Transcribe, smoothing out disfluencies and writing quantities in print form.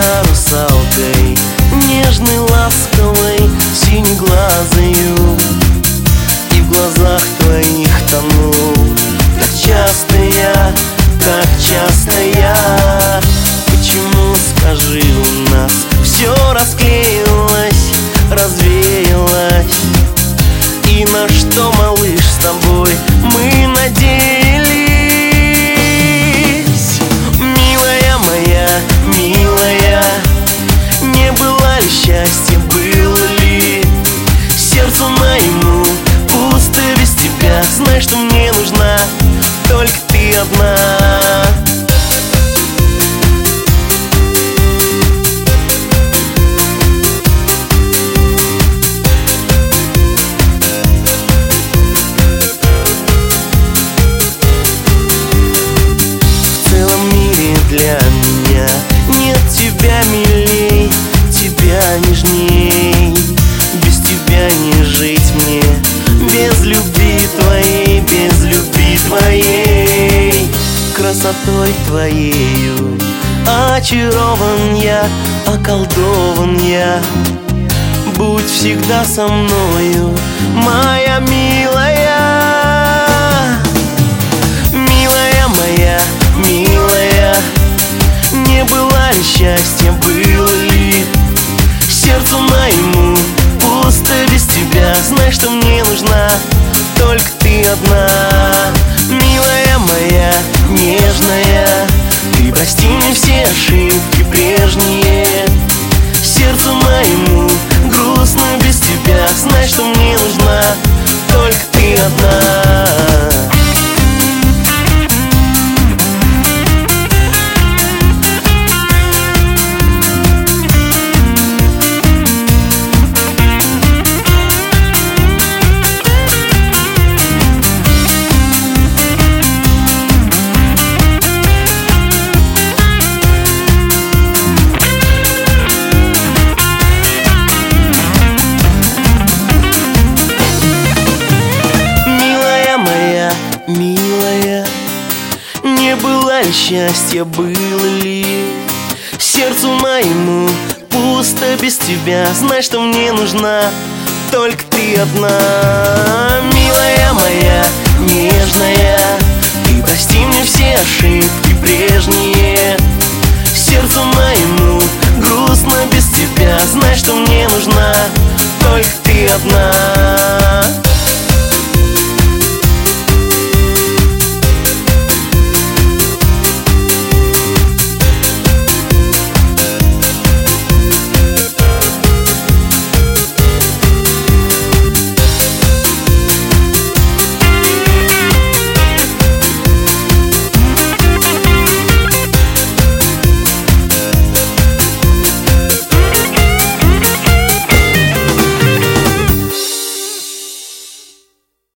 меня русалкой, нежной, ласковой, синеглазою, и в глазах твоих тону. Так часто я, почему, скажи, у нас все расклеилось, развеялось? И на что, малыш, с тобой мы надеялись? Милая моя, милая, не было ли счастья, было ли сердцу моему пусто без тебя? Знай, что мне нужна только ты одна. Для меня нет тебя милей, тебя нежней. Без тебя не жить мне, без любви твоей, без любви твоей. Красотой твоею очарован я, околдован я. Будь всегда со мною, моя милая. Милая моя, милая, не было ли счастья, было ли сердцу моему пусто без тебя? Знай, что мне нужна только ты одна. Милая моя, нежная, ты прости мне все ошибки прежние. Сердцу моему грустно без тебя. Знай, что мне нужна только ты одна. Милая, не было ли счастья, было ли сердцу моему пусто без тебя? Знай, что мне нужна только ты одна. Милая моя, нежная, ты прости мне все ошибки прежние. Сердцу моему грустно без тебя. Знай, что мне нужна только ты одна.